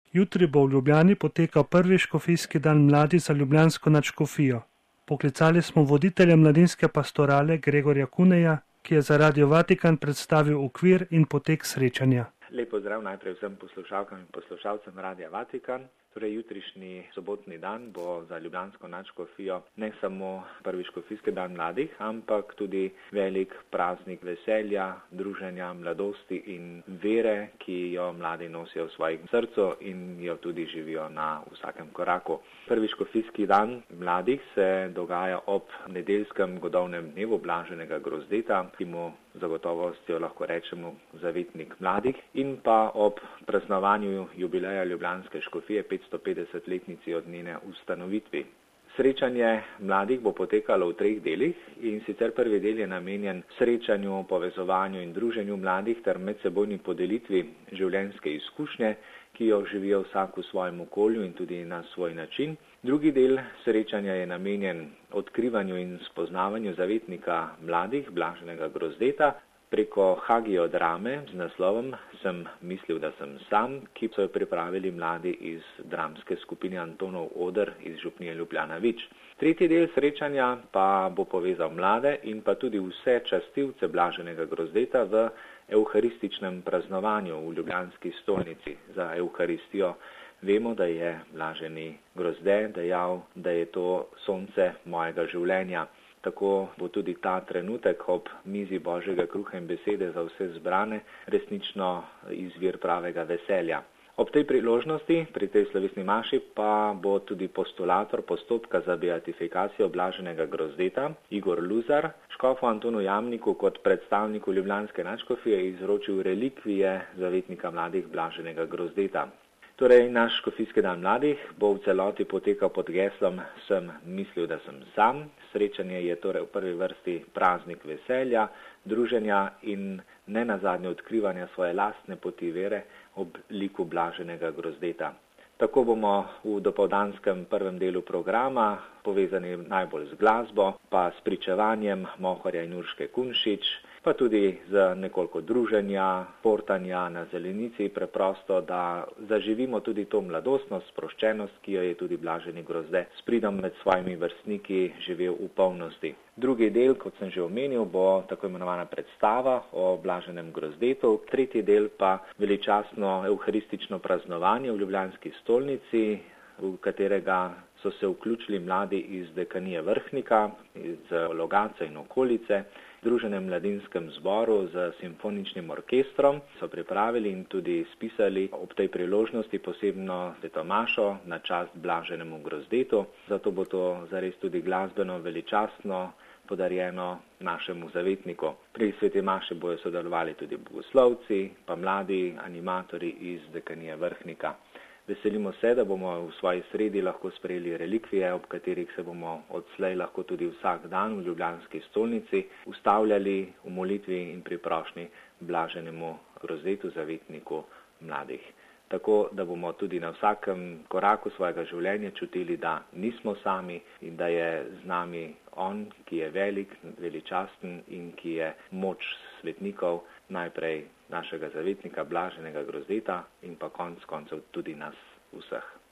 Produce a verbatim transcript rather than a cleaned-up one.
Jutri bo v Ljubljani potekal prvi škofijski dan mladih za ljubljansko nadškofijo. Poklicali smo voditelja mladinske pastorale Gregorja Kuneja, ki je za Radio Vatikan predstavil okvir in potek srečanja. Lep pozdrav najprej vsem poslušalkam in poslušalcem Radia Vatikan. Torej, jutrišnji sobotni dan bo za ljubljansko nadškofijo ne samo prvi škofijski dan mladih, ampak tudi velik praznik veselja, druženja, mladosti in vere, ki jo mladi nosijo v svojih srcu in jo tudi živijo na vsakem koraku. Prvi škofijski dan mladih se dogaja ob nedeljskem godovnem dnevu blaženega Grozdeta, ki mu zagotovostjo lahko rečemo zavetnik mladih, in pa ob praznovanju jubileja ljubljanske škofije petsto petdesetletnici od njene ustanovitvi. Srečanje mladih bo potekalo v treh delih, in sicer prvi del je namenjen srečanju, povezovanju in druženju mladih ter medsebojni podelitvi življenjske izkušnje, ki jo živijo vsak v svojem okolju in tudi na svoj način. Drugi del srečanja je namenjen odkrivanju in spoznavanju zavetnika mladih, blaženega Grozdeta, preko hagiodrame z naslovom Sem mislil, da sem sam, ki so jo pripravili mladi iz dramske skupine Antonov Oder iz župnije Ljubljana Vič. Tretji del srečanja pa bo povezal mlade in pa tudi vse častilce blaženega Grozdeta v evharističnem praznovanju v ljubljanski stolnici. Za evharistijo vemo, da je blaženi Grozde dejal, da je to sonce mojega življenja. Tako bo tudi ta trenutek ob mizi Božjega kruha in besede za vse zbrane resnično izvir pravega veselja. Ob tej priložnosti, pri tej slovesni maši, pa bo tudi postulator postopka za beatifikacijo blaženega Grozdeta, Igor Luzar, škofu Antonu Jamniku kot predstavniku ljubljanske nadškofije izročil relikvije zavetnika mladih blaženega Grozdeta. Torej, naš škofijski dan mladih bo v celoti potekal pod geslom Sem mislil, da sem sam. Srečanje je torej v prvi vrsti praznik veselja, druženja in ne nazadnje odkrivanja svoje lastne poti vere ob liku blaženega Grozdeta. Tako bomo v dopoldanskem prvem delu programa povezani najbolj z glasbo, pa s pričevanjem Mohorja in Urške Kunšič, pa tudi z nekoliko druženja, portanja na zelenici, preprosto, da zaživimo tudi to mladostnost, sproščenost, ki jo je tudi blaženi Grozde s pridom med svojimi vrstniki živel v polnosti. Drugi del, kot sem že omenil, bo tako imenovana predstava o blaženem Grozdetu, tretji del pa veličastno evharistično praznovanje v ljubljanski stolnici, v katerega so se vključili mladi iz dekanije Vrhnika, iz Logatca in okolice. Združenem mladinskem zboru z simfoničnim orkestrom so pripravili in tudi spisali ob tej priložnosti posebno sveto mašo na čast blaženemu Grozdetu. Zato bo to zares tudi glasbeno veličastno podarjeno našemu zavetniku. Pri sveti maši bojo sodelovali tudi bogoslovci, pa mladi animatorji iz dekanije Vrhnika. Veselimo se, da bomo v svoji sredi lahko sprejeli relikvije, ob katerih se bomo odslej lahko tudi vsak dan v ljubljanski stolnici ustavljali v molitvi in pri prošnji blaženemu Grozdetu, zavetniku mladih. Tako, da bomo tudi na vsakem koraku svojega življenja čutili, da nismo sami in da je z nami On, ki je velik, veličasten in ki je moč svetnikov, najprej našega zavetnika blaženega Grozdeta in pa konec koncev tudi nas vseh.